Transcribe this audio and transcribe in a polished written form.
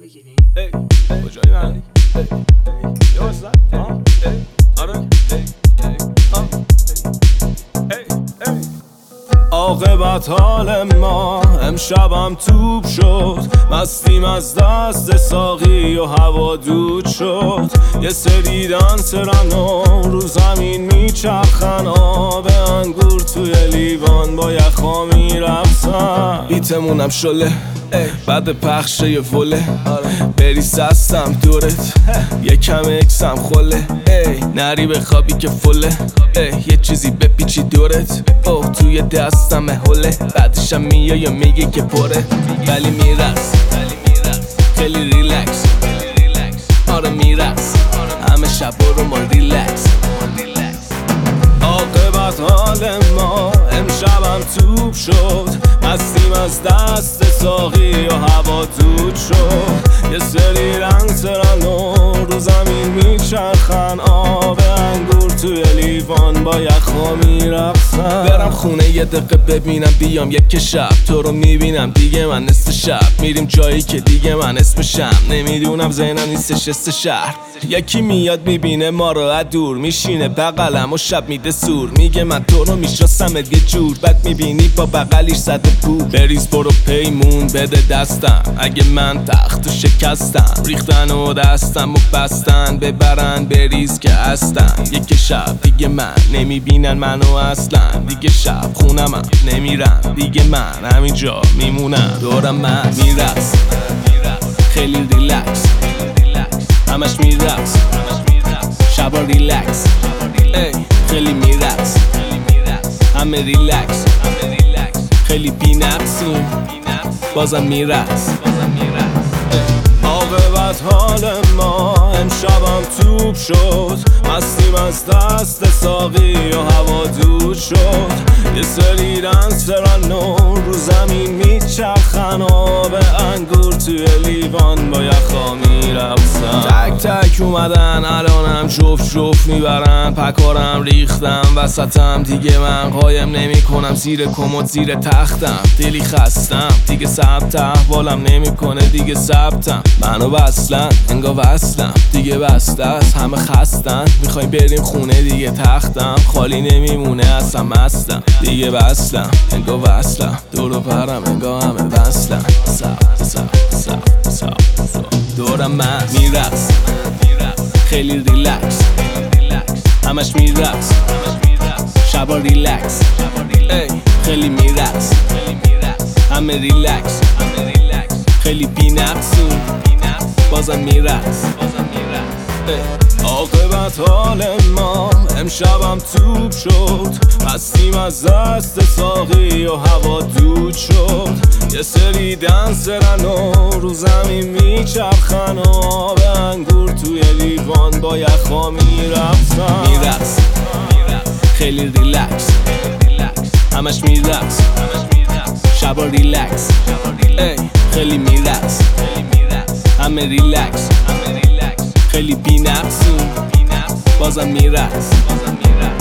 بگیری؟ کجایی من؟ یه واسه آره عاقبت حال ما امشبم توپ شد، مستیم از دست ساقی و هوا دود شد. یه سری دنسرن و رو زمین میچرخن، آب انگور توی لیوان با یخا میرقصن. بیتمونم شله بعد پخش یه وله، بری سستم دورت یکم اکسم خله. نری به خوابی که فله، یه چیزی بپیچی دورت توی دستم هله. بعدشم میای یا میگه که پره، ولی میرقص خیلی ریلکس. آره میرقص همه شب رو ما ریلکس. عاقبت حال ما امشبم توپ شد، مستیم از دست ساقی و هوا دود شد. یه سری رنگ سرن و رو زمین میچرخن، آب انگور توی لیوان با یخا میرقصن. برم خونه یه دقیقه ببینم، بیام یک شب تو رو میبینم دیگه. من نصف شب میریم جایی که دیگه من اسمشم نمیدونم، ذهنم نیستش است شهر. یکی میاد میبینه ما رو از دور، میشینه بغلم و شب میده سور. میگه من تو رو میشناسمت یه جور، بعد میبینی با بغلیش زده بود. بریز برو پیمون بده دستم، اگه من تختو شکستم. ریختن و دستم و بستن، ببرن بریز که هستن. یک شب دیگه من نمیبینن منو اصلا، دیگه شب خونم نمیرم دیگه، من همینجا میمونم. دورم من میرقص خیلی ریلکس، همش میرقص شبا ریلکس. خیلی میرقص همه ریلکس، خیلی بی نقصیم بازم میرقص. عاقبت حال ما امشبم توپ شد، مستیم از دست ساقی و هوا دود شد. یه سری دنسرن و رو زمین میچرخن، آب انگور توی لیوان با یخا میرقصن. تک تک اومدن الانم جفت جفت میبرن، پکارم ریختم وسطم دیگه من قایم نمی کنم. زیر کمد زیر تختم دلی خستم، دیگه ثبت احوالم نمیکنه دیگه ثبتم. منو بستن انگار وصلم دیگه بسته است، همه خستن میخوایم بریم خونه دیگه. تختم خالی نمیمونه اصلا مستم دیگه بستم انگار وصلم. دورو پرم انگار همه وصلم. دورم من میرقص خیلی ریلکس، همش میرقص شبا ریلکس. خیلی میرقص همه ریلکس، خیلی بی نقصیم بازم میرقص. عاقبت حال ما امشبم توپ شد، مستیم از دست ساقی و هوا دود شد. یه سری دنسرن و رو زمین میچرخن، آب انگور توی لیوان با یخا میرقصن. میرقص خیلی ریلکس، همش میرقص شبا ریلکس. خیلی میرقص همه ریلکس، خیلی بی نقصیم بازم میرقص.